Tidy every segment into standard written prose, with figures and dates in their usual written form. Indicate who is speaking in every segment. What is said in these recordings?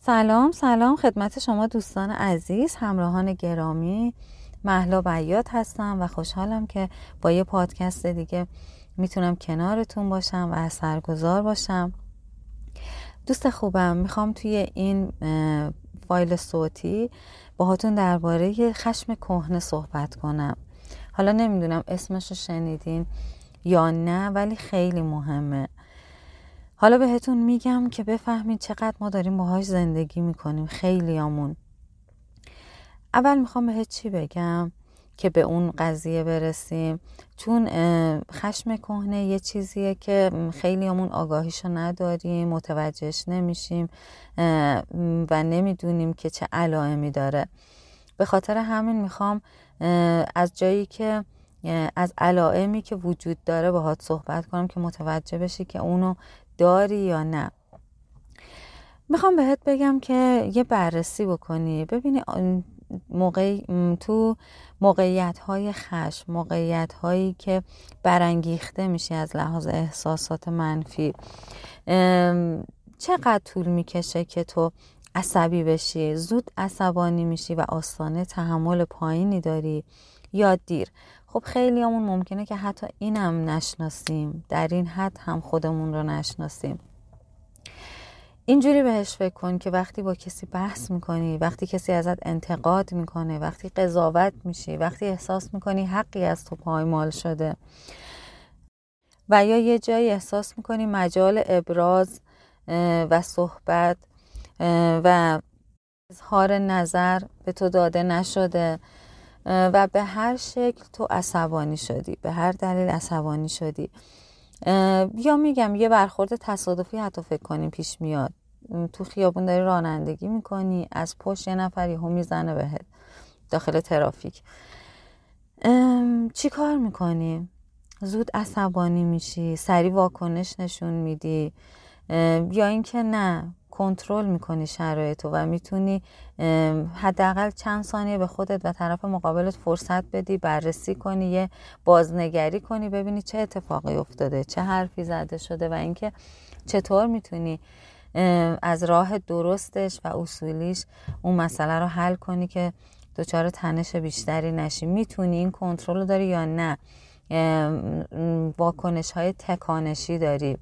Speaker 1: سلام خدمت شما دوستان عزیز، همراهان گرامی. مهلا بیات هستم و خوشحالم که با یه پادکست دیگه میتونم کنارتون باشم و اثرگذار باشم. دوست خوبم، میخوام توی این فایل صوتی باهاتون درباره خشم کهنه صحبت کنم. حالا نمیدونم اسمشو شنیدین یا نه، ولی خیلی مهمه. حالا بهتون میگم که بفهمید چقدر ما داریم باهاش زندگی میکنیم، خیلیامون. اول میخوام بهت چی بگم که به اون قضیه برسیم، چون خشم کهنه یه چیزیه که خیلیامون آگاهیشو نداریم، متوجهش نمیشیم و نمیدونیم که چه علائمی داره. به خاطر همین میخوام از جایی که از علائمی که وجود داره باهات صحبت کنم که متوجه بشی که اونو داری یا نه. میخوام بهت بگم که یه بررسی بکنی، ببینی تو موقعیت‌های خشم، موقعیت‌هایی که برانگیخته میشی از لحاظ احساسات منفی، چقدر طول میکشه که تو عصبی بشی؟ زود عصبانی میشی و آستانه تحمل پایینی داری یا دیر؟ خب خیلی همون ممکنه که حتی اینم نشناسیم، در این حد هم خودمون رو نشناسیم. اینجوری بهش فکر کن که وقتی با کسی بحث میکنی، وقتی کسی ازت انتقاد میکنه، وقتی قضاوت میشی، وقتی احساس میکنی حقی از تو پایمال شده و یا یه جایی احساس میکنی مجال ابراز و صحبت و اظهار نظر به تو داده نشده و به هر شکل تو عصبانی شدی، به هر دلیل عصبانی شدی، یا میگم یه برخورد تصادفی حتی فکر کنیم پیش میاد، تو خیابون داری رانندگی میکنی، از پشت یه نفر یهو میزنه بهت داخل ترافیک، چی کار میکنی؟ زود عصبانی میشی، سریع واکنش نشون میدی، یا اینکه نه کنترل میکنی شرایطو و میتونی حداقل چند ثانیه به خودت و طرف مقابلت فرصت بدی، بررسی کنی، یه بازنگری کنی، ببینی چه اتفاقی افتاده، چه حرفی زده شده و اینکه چطور میتونی از راه درستش و اصولیش اون مسئله رو حل کنی که دچار تنش بیشتری نشی. میتونی این کنترل رو داری یا نه؟ واکنش های تکانشی داری،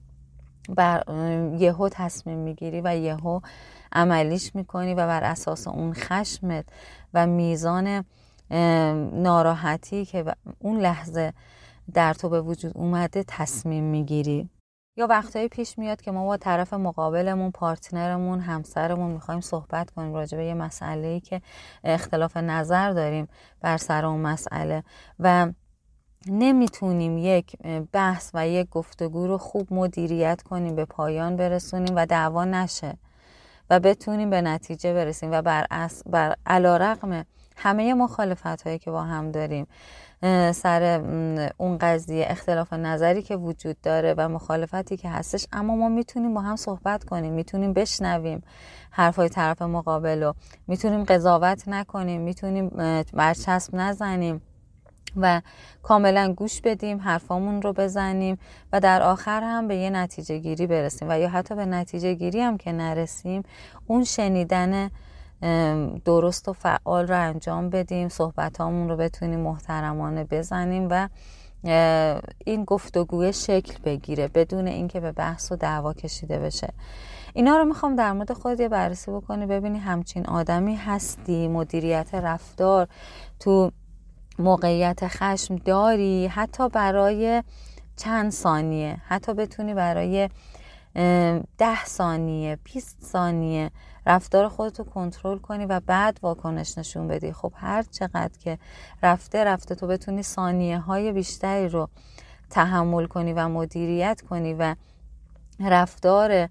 Speaker 1: یهو تصمیم میگیری و یهو عملیش میکنی و بر اساس اون خشمت و میزان ناراحتی که اون لحظه در تو به وجود اومده تصمیم میگیری. یا وقتایی پیش میاد که ما با طرف مقابلمون، پارتنرمون، همسرمون میخوایم صحبت کنیم راجع به یه مسئله‌ای که اختلاف نظر داریم بر سر اون مسئله و نمیتونیم یک بحث و یک گفتگو رو خوب مدیریت کنیم، به پایان برسونیم و دعوا نشه و بتونیم به نتیجه برسیم و بر علیرغم همه مخالفت‌هایی که با هم داریم سر اون قضیه، اختلاف نظری که وجود داره و مخالفتی که هستش، اما ما میتونیم با هم صحبت کنیم، میتونیم بشنویم حرفای طرف مقابل رو، میتونیم قضاوت نکنیم، میتونیم برچسب نزنیم و کاملا گوش بدیم، حرفامون رو بزنیم و در آخر هم به یه نتیجه گیری برسیم و یا حتی به نتیجه گیری هم که نرسیم، اون شنیدن درست و فعال رو انجام بدیم، صحبتامون رو بتونیم محترمانه بزنیم و این گفتگوی شکل بگیره بدون اینکه به بحث و دعوا کشیده بشه. اینا رو میخوام در مورد خود یه بررسی بکنی، ببینی همچین آدمی هستی، مدیریت رفتار تو موقعیت خشم داری، حتی برای چند ثانیه، حتی بتونی برای 10 ثانیه 20 ثانیه رفتار خودتو کنترل کنی و بعد واکنش نشون بدی. خب هر چقدر که رفته تو بتونی ثانیه های بیشتری رو تحمل کنی و مدیریت کنی و رفتار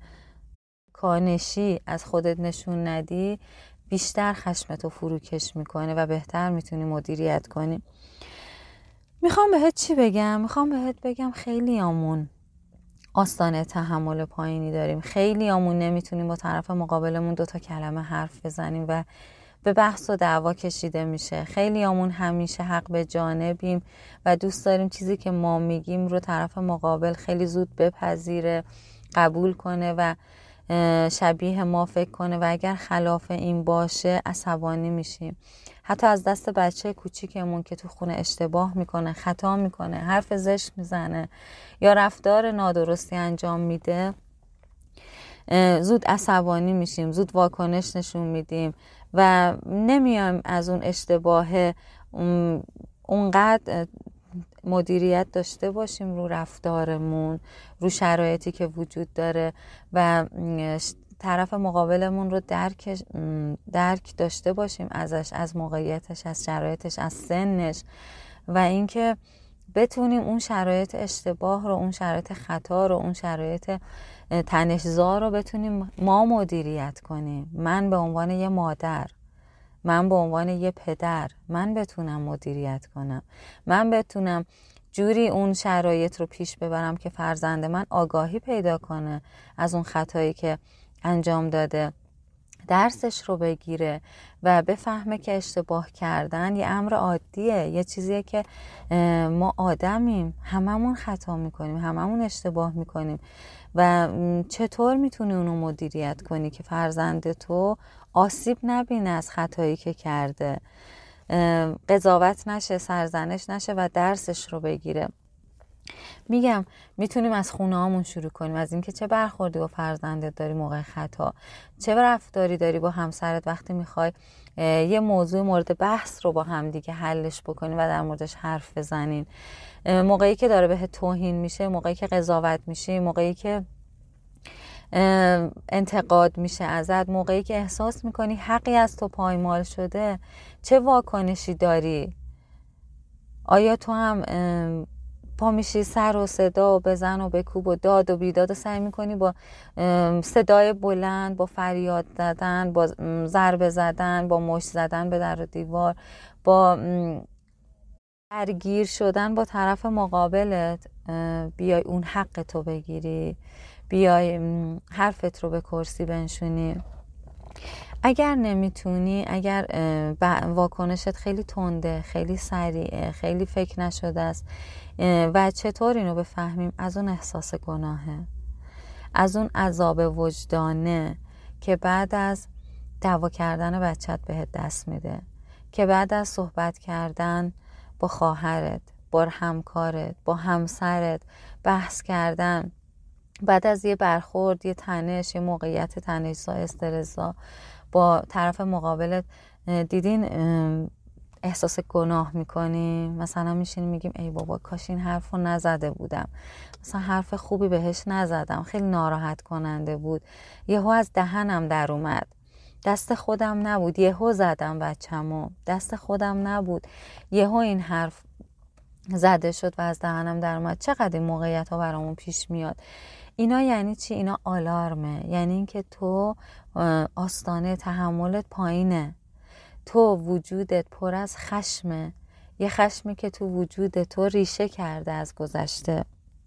Speaker 1: کانشی از خودت نشون ندی، بیشتر خشمتو فروکش میکنه و بهتر میتونی مدیریت کنی. میخوام بهت چی بگم؟ میخوام بهت بگم خیلیامون آستانه تحمل پایینی داریم، خیلیامون نمیتونیم با طرف مقابلمون 2 کلمه حرف بزنیم و به بحث و دعوا کشیده میشه. خیلیامون همیشه حق به جانبیم و دوست داریم چیزی که ما میگیم رو طرف مقابل خیلی زود بپذیره، قبول کنه و شبیه ما فکر کنه و اگر خلاف این باشه عصبانی میشیم. حتی از دست بچه کوچیکمون که تو خونه اشتباه میکنه، خطا میکنه، حرف زشت میزنه یا رفتار نادرستی انجام میده، زود عصبانی میشیم، زود واکنش نشون میدیم و نمیایم از اون اشتباه اونقدر مدیریت داشته باشیم رو رفتارمون، رو شرایطی که وجود داره و طرف مقابلمون رو درک داشته باشیم ازش، از موقعیتش، از شرایطش، از سنش و اینکه بتونیم اون شرایط اشتباه رو، اون شرایط خطا رو، اون شرایط تنش‌زا رو بتونیم ما مدیریت کنیم. من به عنوان یه مادر، من به عنوان یه پدر، من بتونم مدیریت کنم، من بتونم جوری اون شرایط رو پیش ببرم که فرزند من آگاهی پیدا کنه از اون خطایی که انجام داده، درسش رو بگیره و بفهمه که اشتباه کردن یه امر عادیه، یه چیزیه که ما آدمیم، هممون خطا میکنیم، هممون اشتباه میکنیم و چطور میتونی اونو مدیریت کنی که فرزند تو آسیب نبینه از خطایی که کرده، قضاوت نشه، سرزنش نشه و درسش رو بگیره. میگم میتونیم از خونه هامون شروع کنیم، از اینکه چه برخوردی با فرزندت داری موقع خطا، چه رفتاری داری با همسرت وقتی میخوای یه موضوع مورد بحث رو با هم دیگه حلش بکنی و در موردش حرف بزنین، موقعی که داره به توهین میشه، موقعی که قضاوت میشه، موقعی که انتقاد میشه ازت، موقعی که احساس میکنی حقی از تو پایمال شده، چه واکنشی داری؟ آیا تو هم پا میشی سر و صدا و بزن و بکوب و داد و بیداد و سعی میکنی با صدای بلند، با فریاد زدن، با ضربه زدن، با مشت زدن به در و دیوار، با درگیر شدن با طرف مقابلت بیای اون حق تو بگیری، بیای حرفت رو به کرسی بنشونی؟ اگر نمیتونی، اگر واکنشت خیلی تنده، خیلی سریعه، خیلی فکر نشده است و چطور اینو بفهمیم؟ از اون احساس گناهه، از اون عذاب وجدانه که بعد از دعوا کردن بچت بهت دست میده، که بعد از صحبت کردن با خواهرت، با همکارت، با همسرت، بحث کردن، بعد از یه برخورد، یه تنش، یه موقعیت تنش‌زا، استرس‌زا با طرف مقابلت دیدین احساس گناه میکنیم، مثلا میشینیم میگیم ای بابا کاش این حرف رو نزده بودم، مثلا حرف خوبی بهش نزدم، خیلی ناراحت کننده بود، یهو از دهنم در اومد، دست خودم نبود، یهو زدم بچه‌مو، دست خودم نبود، یهو این حرف زده شد و از دهنم در اومد. چقدر این موقعیت ها برامون پیش میاد. اینا یعنی چی؟ اینا آلارمه، یعنی اینکه تو آستانه تحملت پایینه، تو وجودت پر از خشمه، یه خشمی که تو وجود تو ریشه کرده از گذشته.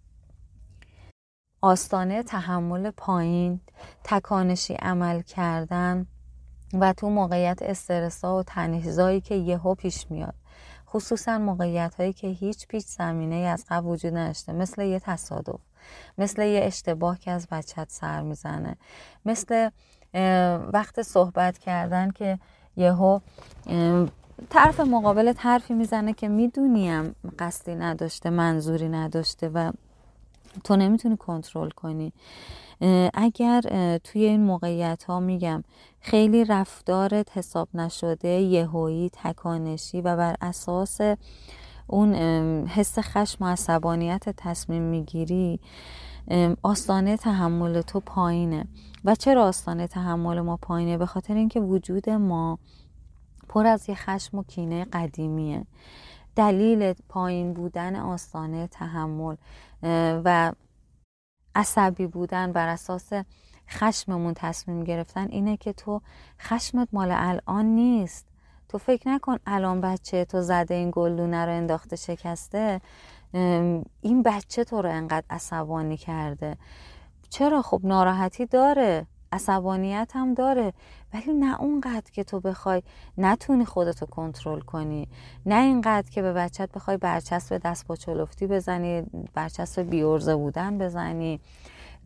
Speaker 1: آستانه تحمل پایین، تکانشی عمل کردن و تو موقعیت استرسا و تنش‌زایی که یهو پیش میاد، خصوصا موقعیت هایی که هیچ پیچ زمینه از قبل وجود نداشته، مثل یه تصادف، مثل یه اشتباه که از بچت سر میزنه، مثل وقت صحبت کردن که یهو طرف مقابلت حرفی میزنه که میدونیم قصدی نداشته، منظوری نداشته و تو نمیتونی کنترل کنی. اگر توی این موقعیت ها میگم خیلی رفتارت حساب نشده، یهویی، تکانشی و بر اساس اون حس خشم و عصبانیت تصمیم میگیری، آستانه تحمل تو پایینه. و چرا آستانه تحمل ما پایینه؟ به خاطر اینکه وجود ما پر از یه خشم و کینه قدیمیه. دلیل پایین بودن آستانه تحمل و عصبی بودن بر اساس خشممون تصمیم گرفتن اینه که تو خشمت مال الان نیست. تو فکر نکن الان بچه تو زده این گلدونه رو انداخته شکسته، این بچه تو رو انقدر عصبانی کرده. چرا؟ خب ناراحتی داره، عصبانیت هم داره، ولی نه اونقدر که تو بخوای نتونی خودتو کنترل کنی، نه اینقدر که به بچت بخوای برچسب دست با چلفتی بزنی، برچسب بیورزه بودن بزنی،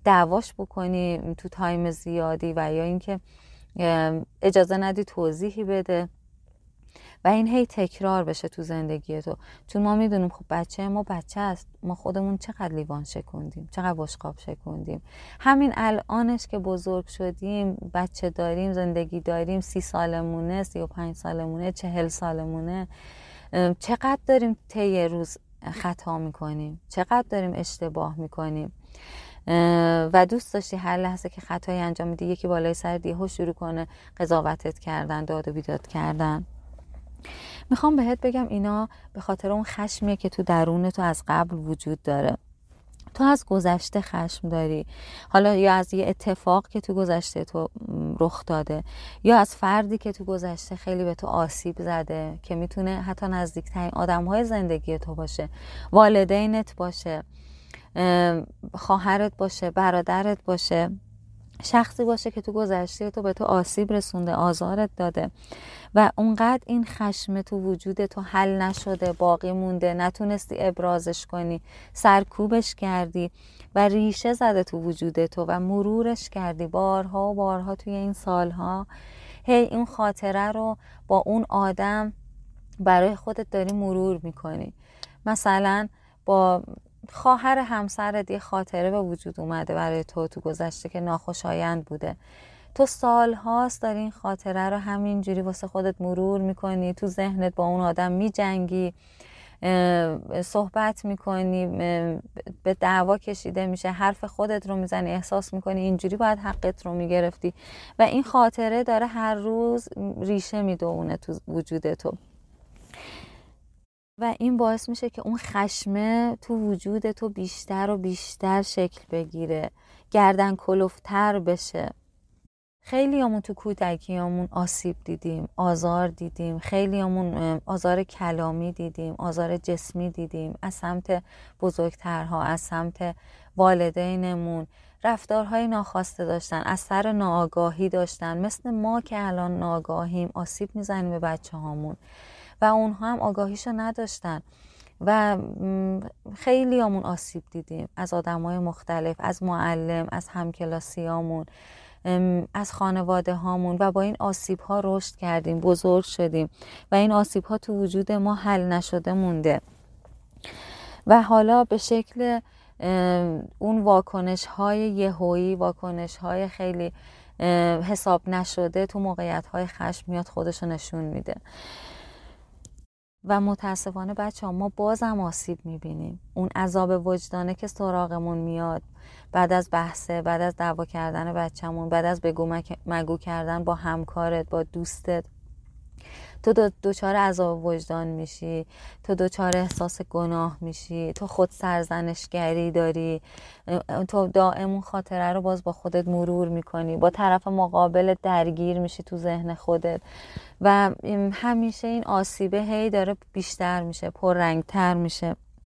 Speaker 1: دعواش بکنی تو تایم زیادی و یا اینکه اجازه ندی توضیحی بده و این هی تکرار بشه تو زندگی تو. چون ما میدونیم خب بچه است، ما خودمون چقدر لیوان شکوندیم، چقدر بشقاب شکوندیم. همین الانش که بزرگ شدیم، بچه داریم، زندگی داریم، 30 سالمونه، 35 سالمونه، 40 سالمونه، چقدر داریم طی روز خطا میکنیم، چقدر داریم اشتباه میکنیم و دوست داشتی هر لحظه که خطایی انجام میدی یکی بالای سر دیهو شروع کنه قضاوتت کردن، داد و بیداد کردن. میخوام بهت بگم اینا به خاطر اون خشمیه که تو درون تو از قبل وجود داره. تو از گذشته خشم داری، حالا یا از یه اتفاق که تو گذشته تو رخ داده، یا از فردی که تو گذشته خیلی به تو آسیب زده که میتونه حتی نزدیکترین آدم‌های زندگی تو باشه، والدینت باشه، خواهرت باشه، برادرت باشه، شخصی باشه که تو گذشته تو به تو آسیب رسونده، آزارت داده و اونقدر این خشم تو وجود تو حل نشده، باقی مونده، نتونستی ابرازش کنی، سرکوبش کردی و ریشه زده تو وجود تو و مرورش کردی بارها و بارها توی این سالها. هی این خاطره رو با اون آدم برای خودت داری مرور میکنی. مثلا با خواهر همسرت یه خاطره به وجود اومده برای تو گذشته که ناخوشایند بوده، تو سالهاست داری این خاطره رو همینجوری واسه خودت مرور میکنی، تو ذهنت با اون آدم میجنگی، صحبت میکنی، به دعوا کشیده میشه، حرف خودت رو میزنی، احساس میکنی اینجوری باید حقت رو میگرفتی و این خاطره داره هر روز ریشه میدونه تو وجود تو و این باعث میشه که اون خشمه تو وجود تو بیشتر و بیشتر شکل بگیره، گردن کلفتر بشه. خیلیامون تو کودکیامون آسیب دیدیم، آزار دیدیم، خیلیامون آزار کلامی دیدیم، آزار جسمی دیدیم از سمت بزرگترها، از سمت والدینمون، رفتارهای ناخواسته داشتن، از سر ناآگاهی داشتن، مثل ما که الان ناآگاهیم آسیب میزنیم به بچه هامون و اونها هم آگاهیشو نداشتن و خیلیامون آسیب دیدیم از آدمای مختلف، از معلم، از همکلاسیامون، از خانواده هامون و با این آسیب ها رشد کردیم، بزرگ شدیم و این آسیب ها تو وجود ما حل نشده مونده و حالا به شکل اون واکنش های یهویی، واکنش های خیلی حساب نشده تو موقعیت های خشم میاد خودشو نشون میده و متاسفانه بچه ها ما بازم آسیب میبینیم. اون عذاب وجدانه که سراغمون میاد بعد از بحثه، بعد از دعوا کردن بچه‌مون، بعد از بگو مگو کردن با همکارت، با دوستت، تو دوچار عذاب وجدان میشی، تو دوچار احساس گناه میشی، تو خود سرزنشگری داری، تو دائم اون خاطره رو باز با خودت مرور میکنی، با طرف مقابل درگیر میشی تو ذهن خودت و همیشه این آسیبه هی داره بیشتر میشه، پررنگتر میشه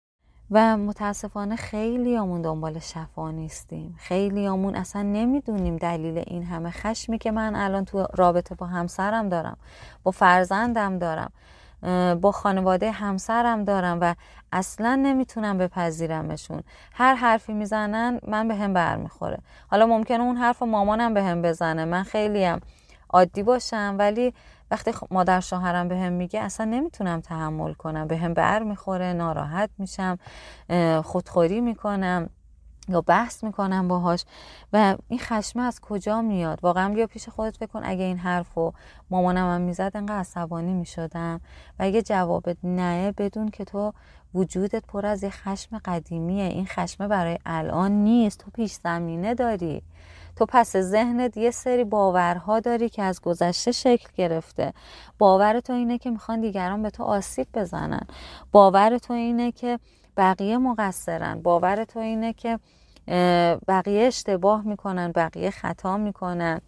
Speaker 1: و متاسفانه خیلیامون دنبال شفا نیستیم، خیلیامون اصلا نمیدونیم دلیل این همه خشمی که من الان تو رابطه با همسرم دارم، با فرزندم دارم، با خانواده همسرم دارم و اصلا نمیتونم بپذیرمشون. هر حرفی میزنن من بهم برمیخوره. حالا ممکنه اون حرف مامانم بهم بزنه، من خیلیم عادی باشم، ولی وقتی مادر شوهرم بهم میگه اصلا نمیتونم تحمل کنم، بهم بر میخوره، ناراحت میشم، خودخوری میکنم یا بحث میکنم باهاش و این خشمه از کجا میاد؟ واقعا بیا پیش خودت فکر کن اگه این حرفو مامانم هم میزد انقدر عصبانی میشدم و اگه جوابت نه، بدون که تو وجودت پر از یه خشم قدیمیه، این خشمه برای الان نیست، تو پیش زمینه داری، تو پس ذهنت یه سری باورها داری که از گذشته شکل گرفته. باور تو اینه که میخوان دیگران به تو آسیب بزنن، باور تو اینه که بقیه مقصرن، باور تو اینه که بقیه اشتباه میکنن، بقیه خطا میکنن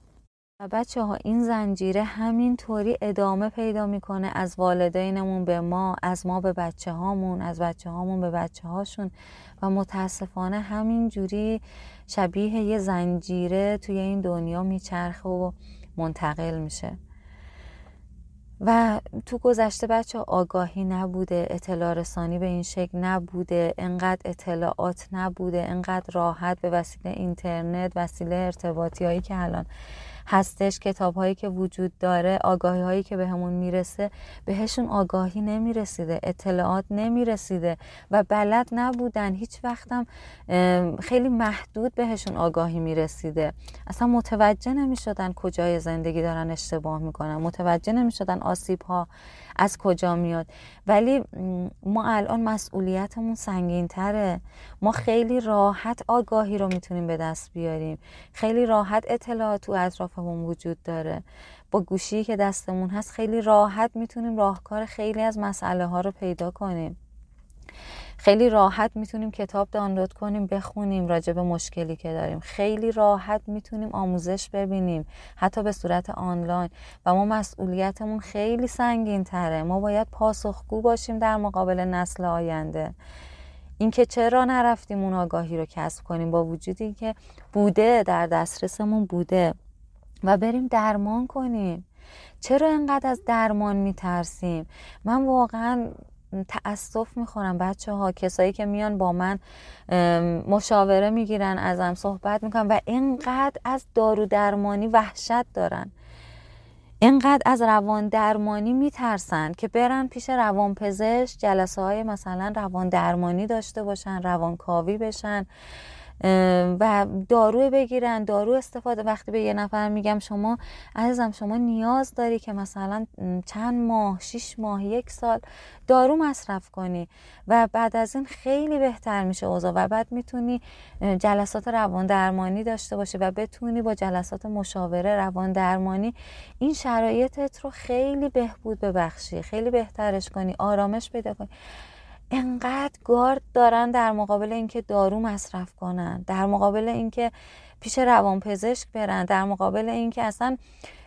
Speaker 1: و بچه ها این زنجیره همین طوری ادامه پیدا میکنه از والدینمون به ما، از ما به بچه هامون، از بچه هامون به بچه هاشون و متاسفانه همین جوری شبیه یه زنجیره توی این دنیا میچرخه و منتقل میشه و تو گذشته بچه آگاهی نبوده، اطلاع رسانی به این شکل نبوده، انقدر اطلاعات نبوده، انقدر راحت به وسیله اینترنت، وسیله ارتباطی هایی که الان هستش، کتاب هایی که وجود داره، آگاهی هایی که به همون میرسه، بهشون آگاهی نمیرسیده، اطلاعات نمیرسیده و بلد نبودن، هیچ وقتم خیلی محدود بهشون آگاهی میرسیده، اصلا متوجه نمیشدن کجای زندگی دارن اشتباه میکنن، متوجه نمیشدن آسیب ها از کجا میاد. ولی ما الان مسئولیتمون سنگین تره، ما خیلی راحت آگاهی رو میتونیم به دست بیاریم، خیلی راحت اطلاعات تو اطرافمون وجود داره، با گوشی که دستمون هست خیلی راحت میتونیم راهکار خیلی از مسئله ها رو پیدا کنیم، خیلی راحت میتونیم کتاب دانلود کنیم بخونیم راجع به مشکلی که داریم، خیلی راحت میتونیم آموزش ببینیم حتی به صورت آنلاین و ما مسئولیتمون خیلی سنگین تره، ما باید پاسخگو باشیم در مقابل نسل آینده. اینکه چرا نرفتیم اون آگاهی رو کسب کنیم با وجودی که بوده، در دسترسمون بوده و بریم درمان کنیم. چرا انقدر از درمان میترسیم؟ من واقعا تأسف میخورم بچه ها، کسایی که میان با من مشاوره میگیرن، ازم صحبت میکنن و اینقدر از دارو درمانی وحشت دارن، اینقدر از روان درمانی میترسن که برن پیش روان پزشک، جلسه های مثلا روان درمانی داشته باشن، روانکاوی بشن و دارو بگیرن، دارو استفاده. وقتی به یه نفر میگم شما عزیزم شما نیاز داری که مثلا چند ماه، 6 ماه، 1 سال دارو مصرف کنی و بعد از این خیلی بهتر میشه اوضاع و بعد میتونی جلسات روان درمانی داشته باشی و بتونی با جلسات مشاوره روان درمانی این شرایطت رو خیلی بهبود ببخشی، خیلی بهترش کنی، آرامش پیدا کنی. انقدر گارد دارن در مقابل اینکه دارو مصرف کنن، در مقابل اینکه پیش روانپزشک برن، در مقابل اینکه اصلا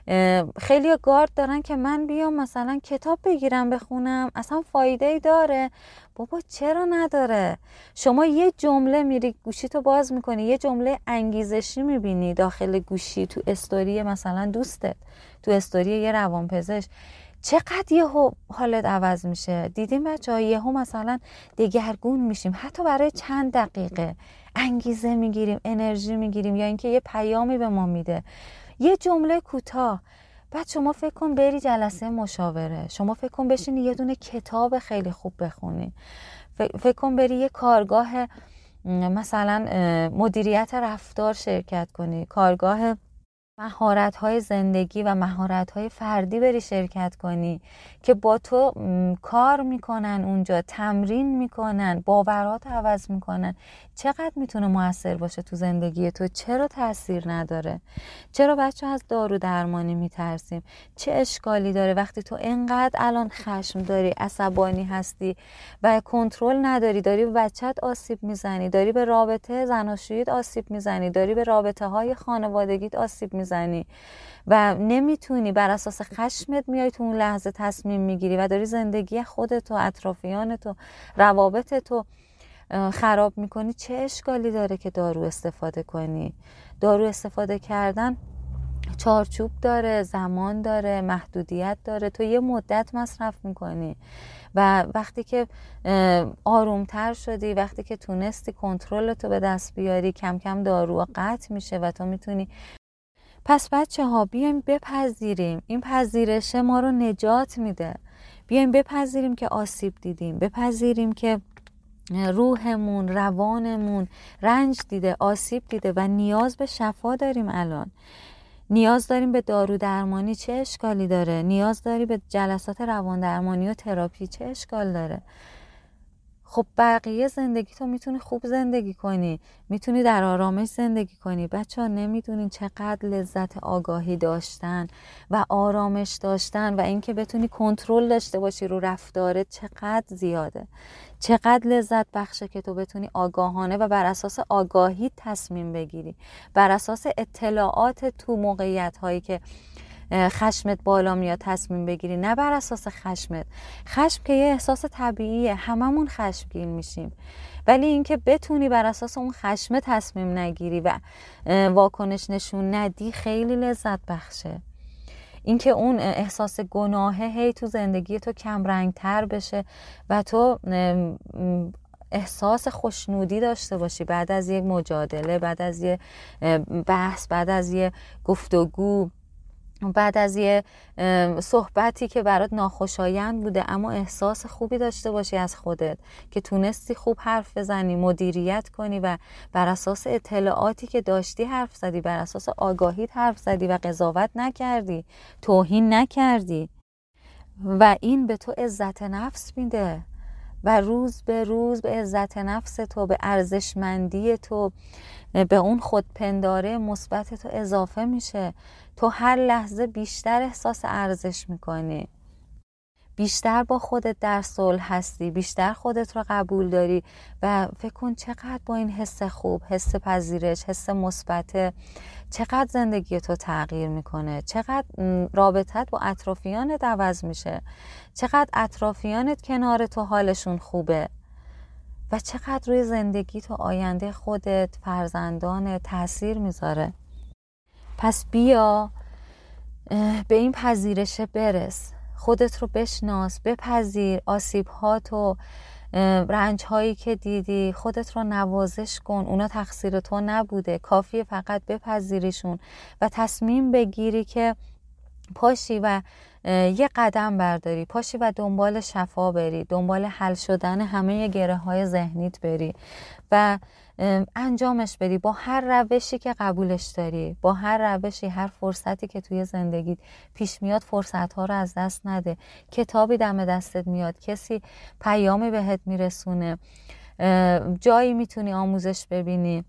Speaker 1: خیلی گارد دارن که من بیام مثلا کتاب بگیرم بخونم، اصلا فایده ای داره؟ بابا چرا نداره؟ شما یه جمله میری گوشیتو باز میکنی، یه جمله انگیزشی میبینی داخل گوشی تو استوری مثلا دوستت، تو استوری یه روانپزشک، چقدر یهو حالت عوض میشه. دیدیم بچه‌ها یهو مثلا دگرگون میشیم، حتی برای چند دقیقه انگیزه میگیریم، انرژی میگیریم، یا اینکه یه پیامی به ما میده، یه جمله کوتاه. بعد شما فکر کن بری جلسه مشاوره، شما فکر کن بشینی یه دونه کتاب خیلی خوب بخونی، فکر کن بری یه کارگاه مثلا مدیریت رفتار شرکت کنی، کارگاه مهارت‌های زندگی و مهارت‌های فردی بری شرکت کنی که با تو کار میکنن، اونجا تمرین میکنن، باورات عوض میکنن. چقدر میتونه موثر باشه تو زندگی تو؟ چرا تأثیر نداره؟ چرا بچه از دارو درمانی میترسیم؟ چه اشکالی داره وقتی تو اینقدر الان خشم داری، عصبانی هستی و کنترل نداری، داری به بچت آسیب میزنی، داری به رابطه زناشوییت آسیب میزنی، داری به رابطه های خانوادگیت آسیب میزنی و نمیتونی، بر اساس خشمت میای تو اون لحظه تصمیم میگیری و داری زندگی خودت و اطرافیانت و روابطت رو خراب میکنی. چه اشکالی داره که دارو استفاده کنی؟ دارو استفاده کردن چارچوب داره، زمان داره، محدودیت داره، تو یه مدت مصرف میکنی و وقتی که آرومتر شدی، وقتی که تونستی کنترلتو به دست بیاری، کم کم دارو قطع میشه و تو میتونی. پس بچه ها بیایم بپذیریم، این پذیرش ما رو نجات میده. بیایم بپذیریم که آسیب دیدیم، بپذیریم که روحمون، روانمون رنج دیده، آسیب دیده و نیاز به شفا داریم. الان نیاز داریم به دارو درمانی، چه اشکالی داره؟ نیاز داری به جلسات روان درمانی و تراپی، چه اشکال داره؟ خب بقیه زندگی تو میتونی خوب زندگی کنی، میتونی در آرامش زندگی کنی. بچه ها نمیدونین چقدر لذت آگاهی داشتن و آرامش داشتن و اینکه بتونی کنترل داشته باشی رو رفتارت چقدر زیاده، چقدر لذت بخشه که تو بتونی آگاهانه و بر اساس آگاهی تصمیم بگیری، بر اساس اطلاعات تو موقعیت هایی که خشمت بالا میاد تصمیم بگیری، نه بر اساس خشمت. خشم که یه احساس طبیعیه، هممون خشمگین میشیم، ولی اینکه بتونی بر اساس اون خشم تصمیم نگیری و واکنش نشون ندی خیلی لذت بخشه. اینکه اون احساس گناهه هی تو زندگی تو کم رنگ تر بشه و تو احساس خوشنودی داشته باشی بعد از یک مجادله، بعد از یک بحث، بعد از یک گفتگو، بعد از یه صحبتی که برات ناخوشایند بوده، اما احساس خوبی داشته باشی از خودت که تونستی خوب حرف بزنی، مدیریت کنی و بر اساس اطلاعاتی که داشتی حرف زدی، بر اساس آگاهیت حرف زدی و قضاوت نکردی، توهین نکردی و این به تو عزت نفس میده و روز به روز به عزت نفس تو، به ارزشمندی تو، به اون خودپنداره مثبت تو اضافه میشه. تو هر لحظه بیشتر احساس ارزش میکنی، بیشتر با خودت در صلح هستی، بیشتر خودت رو قبول داری و فکر کن چقدر با این حس خوب، حس پذیرش، حس مثبت، چقدر زندگی تو تغییر میکنه، چقدر رابطت با اطرافیانت عوض میشه، چقدر اطرافیانت کنار تو حالشون خوبه و چقدر روی زندگی تو، آینده خودت، فرزندانت تأثیر میذاره. پس بیا به این پذیرش برس، خودت رو بشناس، بپذیر آسیب‌هاتو، رنج‌هایی که دیدی، خودت رو نوازش کن، اونا تقصیر تو نبوده، کافیه فقط بپذیریشون و تصمیم بگیری که پاشی و یه قدم برداری، پاشی و دنبال شفا بری، دنبال حل شدن همه گره‌های ذهنیت بری و انجامش بدی با هر روشی که قبولش داری، با هر روشی، هر فرصتی که توی زندگیت پیش میاد فرصت‌ها رو از دست نده. کتابی دم دستت میاد، کسی پیامی بهت میرسونه، جایی میتونی آموزش ببینی،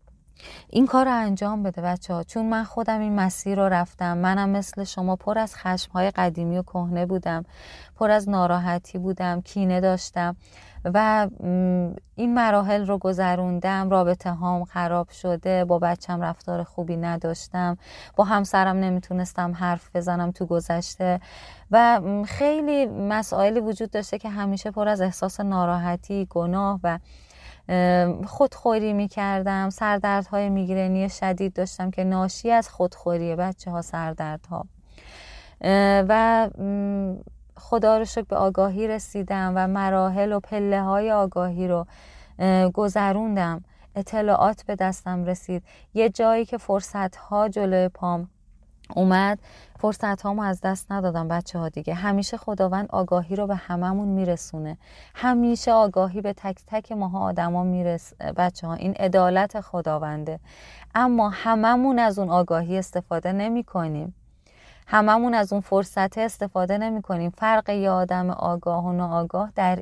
Speaker 1: این کار رو انجام بده بچه‌ها. چون من خودم این مسیر رو رفتم، منم مثل شما پر از خشم‌های قدیمی و کهنه بودم، پر از ناراحتی بودم، کینه داشتم و این مراحل رو گذروندم. رابطه هام خراب شده، با بچم رفتار خوبی نداشتم، با همسرم نمیتونستم حرف بزنم تو گذشته و خیلی مسائلی وجود داشته که همیشه پر از احساس ناراحتی، گناه و خودخوری میکردم. سردردهای میگرنی شدید داشتم که ناشی از خودخوریه بچه‌ها، سردردها. و خدا رو شکر به آگاهی رسیدم و مراحل و پله های آگاهی رو گذروندم، اطلاعات به دستم رسید. یه جایی که فرصت ها جلوی پام اومد، فرصت هامو از دست ندادم بچه ها دیگه. همیشه خداوند آگاهی رو به هممون میرسونه، همیشه آگاهی به تک تک ماها آدما میرسه بچه ها، این عدالت خداونده. اما هممون از اون آگاهی استفاده نمی کنیم، هممون از اون فرصت استفاده نمی کنیم. فرق یه آدم آگاه و ناآگاه در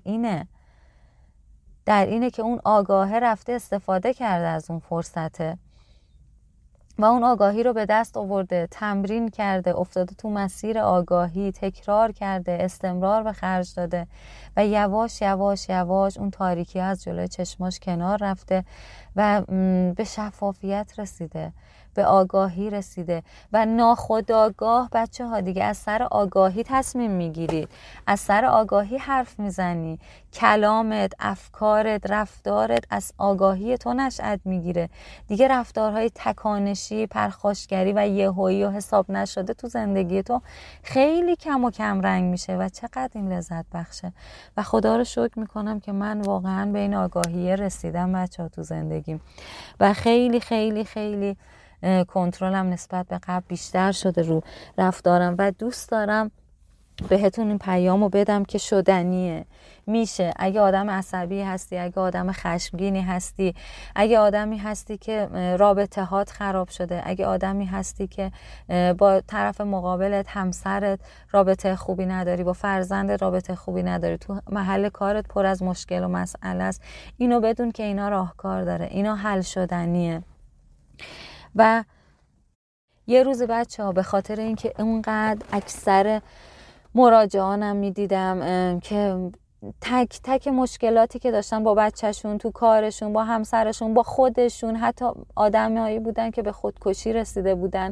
Speaker 1: اینه که اون آگاهه رفته استفاده کرده از اون فرصته و اون آگاهی رو به دست آورده، تمرین کرده، افتاده تو مسیر آگاهی، تکرار کرده، استمرار به خرج داده و یواش یواش یواش اون تاریکی از جلوی چشماش کنار رفته و به شفافیت رسیده، به آگاهی رسیده و ناخودآگاه بچه ها دیگه از سر آگاهی تصمیم میگیرید، از سر آگاهی حرف میزنی، کلامت، افکارت، رفتارت از آگاهی تو نشأت میگیره دیگه. رفتارهای تکانشی، پرخاشگری و یهویی و حساب نشده تو زندگی تو خیلی کم و کم رنگ میشه و چقدر این لذت بخشه و خدا رو شکر میکنم که من واقعا به این آگاهی رسیدم بچه ها تو زندگیم و خیلی خیلی خیلی کنترلم نسبت به قبل بیشتر شده رو رفتارم و دوست دارم بهتون این پیامو بدم که شدنیه، میشه. اگه آدم عصبی هستی، اگه آدم خشمگینی هستی، اگه آدمی هستی که رابطه هات خراب شده، اگه آدمی هستی که با طرف مقابلت، همسرت رابطه خوبی نداری، با فرزند رابطه خوبی نداری، تو محل کارت پر از مشکل و مسئله است، اینو بدون که اینا راهکار داره، اینا حل شدنیه. و یه روز بچه ها به خاطر اینکه اونقدر اکثر مراجعانم میدیدم که تک تک مشکلاتی که داشتن با بچهشون، تو کارشون، با همسرشون، با خودشون، حتی آدمایی بودن که به خودکشی رسیده بودن،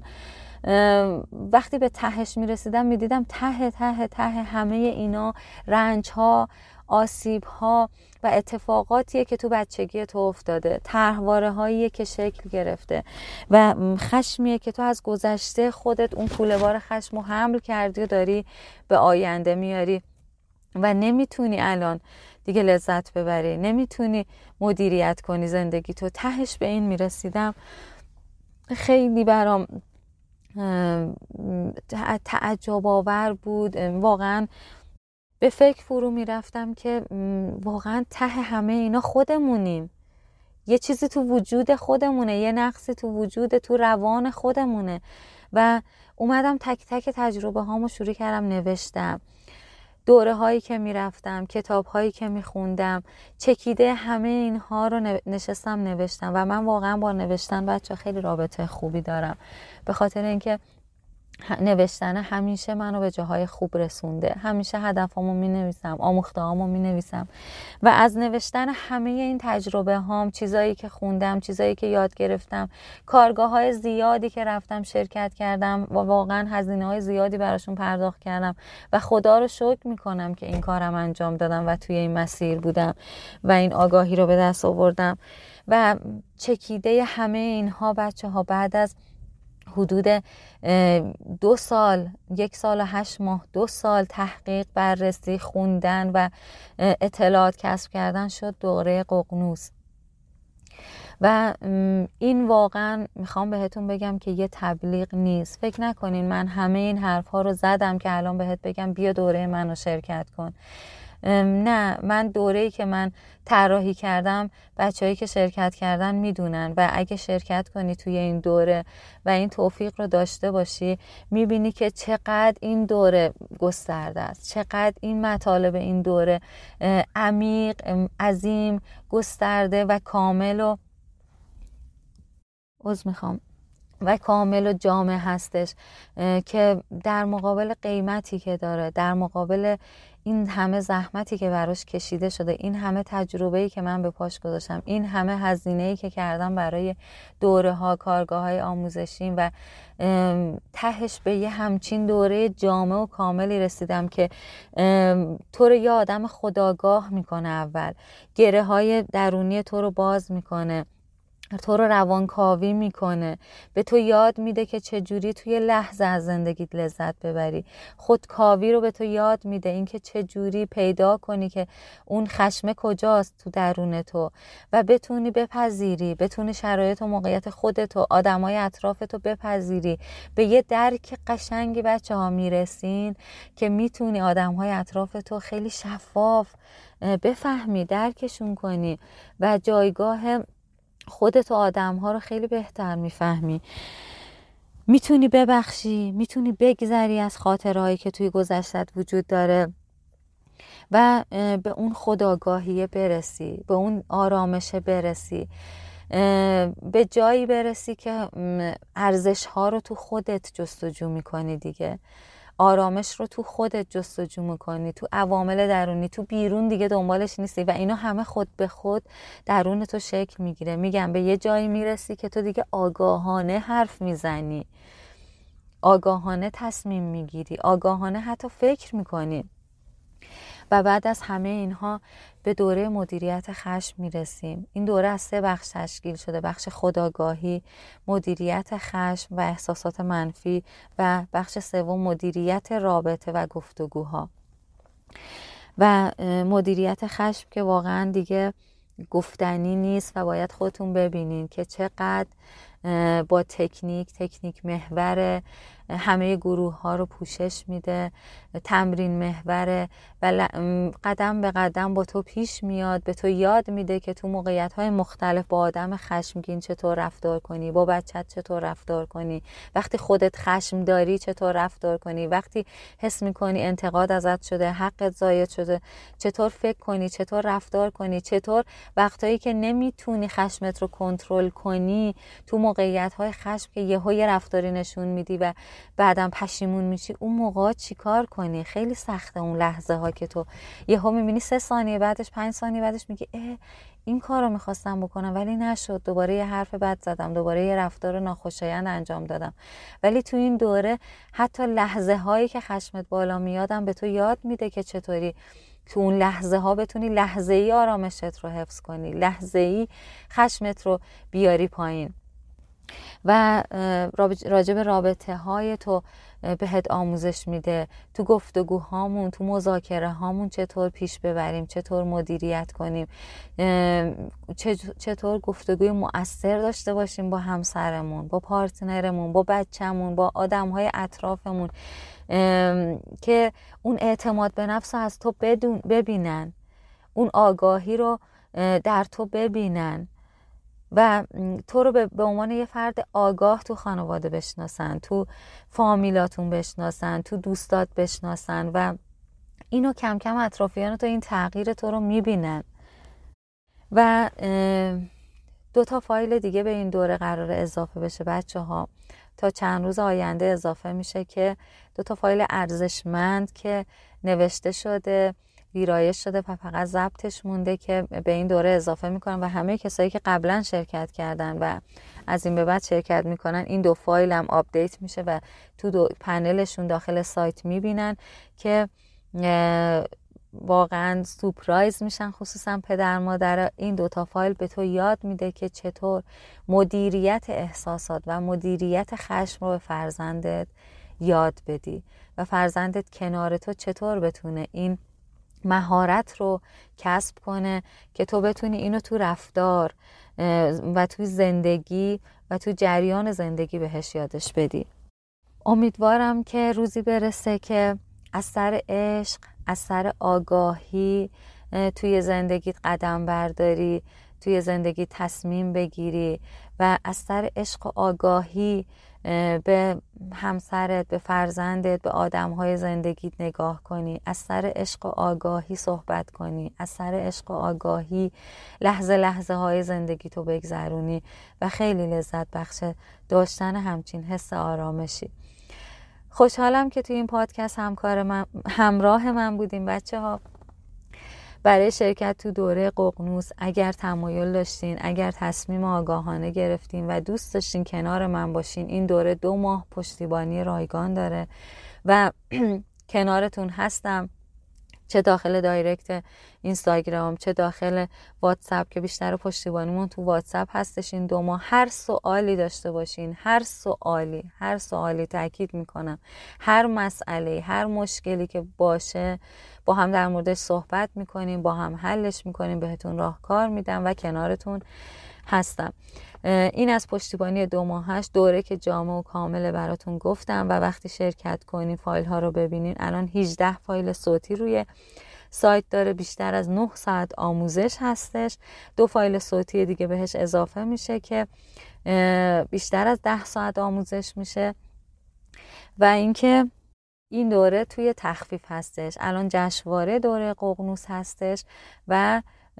Speaker 1: وقتی به تهش میرسیدم میدیدم ته ته ته همه اینا رنج ها، آسیب ها و اتفاقاتیه که تو بچگی تو افتاده، طرحواره هاییه که شکل گرفته و خشمیه که تو از گذشته خودت اون کوله‌بار خشم رو حمل کردی و داری به آینده میاری و نمیتونی الان دیگه لذت ببری، نمیتونی مدیریت کنی زندگی تو. تهش به این میرسیدم، خیلی برام تعجب آور بود. واقعا به فکر فرو میرفتم که واقعا ته همه اینا خودمونیم، یه چیزی تو وجود خودمونه، یه نقصی تو وجود، تو روان خودمونه. و اومدم تک تک تجربه هامو شروع کردم نوشتم، دوره هایی که میرفتم، کتاب هایی که میخوندم، چکیده همه اینها رو نشستم نوشتم. و من واقعا با نوشتن بچه خیلی رابطه خوبی دارم، به خاطر اینکه نوشتن همیشه منو به جاهای خوب رسونده. همیشه هدفامو مینویسم، آموخته‌هامو مینویسم و از نوشتن همه این تجربه هام، چیزایی که خوندم، چیزایی که یاد گرفتم، کارگاه‌های زیادی که رفتم شرکت کردم و واقعا هزینه‌های زیادی براشون پرداخت کردم و خدا رو شکر میکنم که این کارم انجام دادم و توی این مسیر بودم و این آگاهی رو به دست آوردم. و چکیده همه اینها بچه‌ها بعد از حدود 2 سال، 1 سال و 8 ماه، 2 سال تحقیق، بررسی، خوندن و اطلاعات کسب کردن شد دوره ققنوس. و این واقعا میخوام بهتون بگم که یه تبلیغ نیست. فکر نکنین من همه این حرف ها رو زدم که الان بهت بگم بیا دوره منو شرکت کن. نه، من دوره‌ای که من طراحی کردم بچه‌هایی که شرکت کردن میدونن و اگه شرکت کنی توی این دوره و این توفیق رو داشته باشی میبینی که چقدر این دوره گسترده است، چقدر این مطالب این دوره عمیق، عظیم، گسترده و کامل و کامل و جامع هستش که در مقابل قیمتی که داره، در مقابل این همه زحمتی که براش کشیده شده، این همه تجربه‌ای که من به پاش گذاشتم، این همه هزینه‌ای که کردم برای دوره‌ها، کارگاه‌های آموزشیم و تهش به یه همچین دوره جامع و کاملی رسیدم که تو رو یه آدم خودآگاه میکنه، اول گره‌های درونی تو رو باز میکنه، تو رو روانکاوی میکنه، به تو یاد میده که چجوری توی لحظه از زندگیت لذت ببری، خودکاوی رو به تو یاد میده، اینکه چجوری پیدا کنی که اون خشم کجاست تو درون تو و بتونی بپذیری، بتونی شرایط و موقعیت خودتو، آدمای اطرافتو بپذیری. به یه درک قشنگی بچه ها میرسین که میتونی آدمای اطرافتو خیلی شفاف بفهمی، درکشون کنی و جایگاه خودت و آدم ها رو خیلی بهتر میفهمی. میتونی ببخشی، میتونی بگذری از خاطرهایی که توی گذشتت وجود داره و به اون خودآگاهی برسی، به اون آرامش برسی، به جایی برسی که ارزش ها رو تو خودت جستجو میکنی دیگه، آرامش رو تو خودت جستجو میکنی، تو عوامل درونی، تو بیرون دیگه دنبالش نیستی و اینا همه خود به خود درون تو شکل میگیره. میگم به یه جایی میرسی که تو دیگه آگاهانه حرف میزنی، آگاهانه تصمیم میگیری، آگاهانه حتی فکر میکنی. و بعد از همه اینها به دوره مدیریت خشم میرسیم. این دوره از 3 بخش تشکیل شده: بخش خودآگاهی، مدیریت خشم و احساسات منفی و بخش سوم مدیریت رابطه و گفتگوها. و مدیریت خشم که واقعا دیگه گفتنی نیست و باید خودتون ببینین که چقدر با تکنیک محور همه گروه ها رو پوشش میده، تمرین محوره و قدم به قدم با تو پیش میاد، به تو یاد میده که تو موقعیت های مختلف با آدم خشمگین چطور رفتار کنی، با بچت چطور رفتار کنی، وقتی خودت خشم داری چطور رفتار کنی، وقتی حس میکنی انتقاد ازت شده، حقت ضایع شده چطور فکر کنی، چطور رفتار کنی، چطور وقتایی که نمیتونی خشمت رو کنترل کنی تو موقعیت های خشم که یه رفتاری نشون میدی و بعدم پشیمون میشی، اون موقع چی کار کنی؟ خیلی سخته اون لحظه ها که تو یهو میبینی 3 ثانیه بعدش 5 ثانیه بعدش میگی این کار رو میخواستم بکنم ولی نشد، دوباره یه حرف بد زدم، دوباره یه رفتار ناخوشایند انجام دادم. ولی تو این دوره حتی لحظه هایی که خشمت بالا میادم به تو یاد میده که چطوری تو اون لحظه ها بتونی لحظه ای آرامشت رو حفظ کنی، لحظه ای خشمت رو بیاری پایین. و راجب رابطه های تو بهت آموزش میده، تو گفتگوهامون، تو مذاکره هامون چطور پیش ببریم، چطور مدیریت کنیم، چطور گفتگوی مؤثر داشته باشیم با همسرمون، با پارتنرمون، با بچه‌مون، با آدم‌های اطرافمون، که اون اعتماد به نفس رو از تو ببینن، اون آگاهی رو در تو ببینن و تو رو به عنوان یه فرد آگاه تو خانواده بشناسن، تو فامیلاتون بشناسن، تو دوستات بشناسن و اینو کم کم اطرافیان تو این تغییر تو رو میبینن. و 2 فایل دیگه به این دوره قرار اضافه بشه بچه ها، تا چند روز آینده اضافه میشه که 2 فایل ارزشمند که نوشته شده، ویرایش شده و فقط ضبطش مونده که به این دوره اضافه میکنن و همه کسایی که قبلا شرکت کردن و از این به بعد شرکت میکنن این 2 فایل هم آپدیت میشه و تو پنلشون داخل سایت میبینن که واقعا سورپرایز میشن، خصوصا پدر مادر. این 2 فایل به تو یاد میده که چطور مدیریت احساسات و مدیریت خشم رو به فرزندت یاد بدی و فرزندت کنار تو چطور بتونه این مهارت رو کسب کنه که تو بتونی اینو تو رفتار و تو زندگی و تو جریان زندگی بهش یادش بدی. امیدوارم که روزی برسه که از سر عشق، از سر آگاهی توی زندگیت قدم برداری، توی زندگی تصمیم بگیری و از سر عشق و آگاهی به همسرت، به فرزندت، به آدمهای زندگیت نگاه کنی، از سر عشق و آگاهی صحبت کنی، از سر عشق و آگاهی لحظه های زندگی تو بگذرونی و خیلی لذت بخش داشتن همچین حس آرامشی. خوشحالم که توی این پادکست همراه من بودیم بچه ها. برای شرکت تو دوره ققنوس اگر تمایل داشتین، اگر تصمیم آگاهانه گرفتین و دوست داشتین کنار من باشین، این دوره 2 ماه پشتیبانی رایگان داره و کنارتون هستم، چه داخل دایرکت اینستاگرام چه داخل واتساپ که بیشتر پشتیبانیمون تو واتساپ هستش. این 2 ماه هر سوالی داشته باشین، هر سوالی تاکید میکنم، هر مسئله، هر مشکلی که باشه با هم در موردش صحبت میکنیم، با هم حلش میکنیم، بهتون راهکار میدم و کنارتون هستم. این از پشتیبانی 2 ماهش دوره که جامع و کامل براتون گفتم و وقتی شرکت کنین فایل ها رو ببینین الان 18 فایل صوتی روی سایت داره، بیشتر از 9 ساعت آموزش هستش. 2 فایل صوتی دیگه بهش اضافه میشه که بیشتر از 10 ساعت آموزش میشه و اینکه این دوره توی تخفیف هستش. الان جشنواره دوره ققنوس هستش و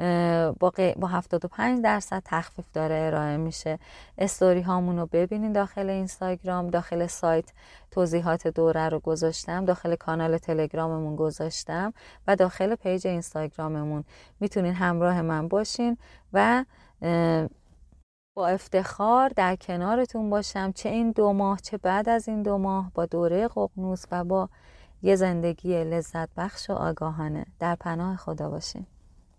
Speaker 1: با 75% تخفیف داره ارائه میشه. استوری هامون رو ببینین داخل اینستاگرام، داخل سایت توضیحات دوره رو گذاشتم، داخل کانال تلگراممون گذاشتم و داخل پیج اینستاگراممون میتونین همراه من باشین و با افتخار در کنارتون باشم، چه این 2 ماه چه بعد از این 2 ماه با دوره ققنوس و با یه زندگی لذت بخش و آگاهانه. در پناه خدا باشین.